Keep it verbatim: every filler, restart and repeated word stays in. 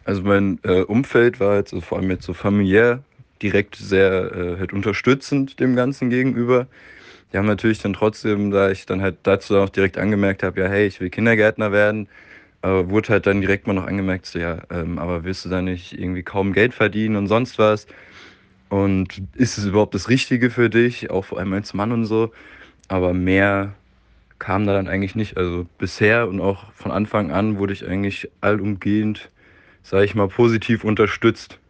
Also mein äh, Umfeld war jetzt, also vor allem jetzt so familiär, direkt sehr äh, halt unterstützend dem Ganzen gegenüber. Die haben natürlich dann trotzdem, da ich dann halt dazu auch direkt angemerkt habe, ja, hey, ich will Kindergärtner werden, äh, wurde halt dann direkt mal noch angemerkt, so, ja, ähm, aber willst du da nicht irgendwie kaum Geld verdienen und sonst was? Und ist es überhaupt das Richtige für dich, auch vor allem als Mann und so? Aber mehr kam da dann eigentlich nicht. Also bisher und auch von Anfang an wurde ich eigentlich allumgehend, sage ich mal, positiv unterstützt.